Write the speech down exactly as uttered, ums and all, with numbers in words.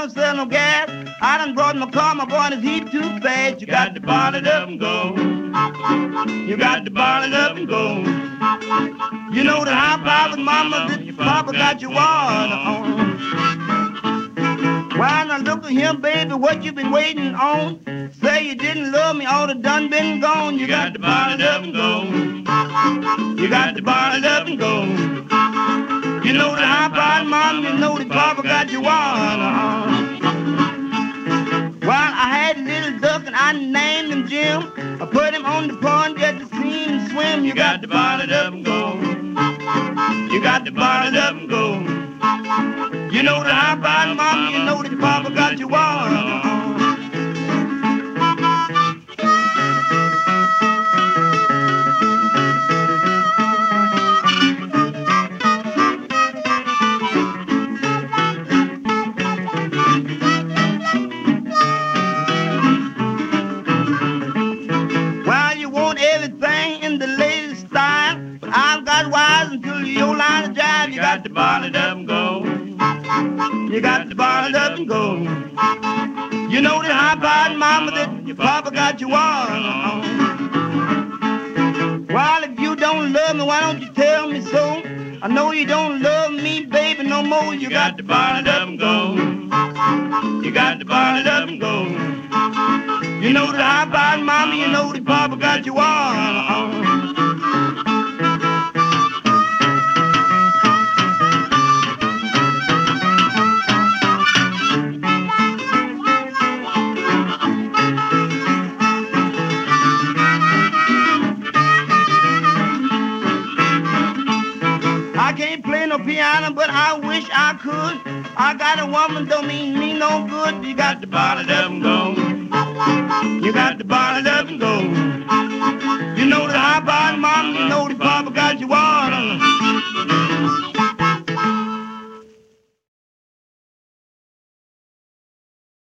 don't sell no gas. I done brought my car, my boy, and it's heat too fast. You got to ball it up and go. You got to ball it up and go. You know that high power mama, that your papa got your water on. Why not look at him, baby, what you been waiting on? Say you didn't love me, all the done been gone. You, you got, got to ball it up and go. You got to ball it up and go. You know that high power mama, you know that papa got your water on. Well, I had a little duck and I named him Jim. I put him on the pond just to see him swim. You got to ball it up and go. You got to ball it up and go. You know that I bought mama, you know that papa got your water on. Well, you want everything in the latest style, but I've got wise until your line of jive. You got to ball it up and go. You got to ball it up and go. You know that high powered mama that your papa got you on. Well, if you don't love me, why don't you tell me so? I know you don't love me, baby, no more. You got to ball it up and go. You got to ball it up and go. You know that high powered mama, you know that papa got you on. I can't play no piano, but I wish I could. I got a woman, don't mean me no good. You got to ball it up and go. You got to ball it up and go. You know that high powered mama, you know that papa got you water.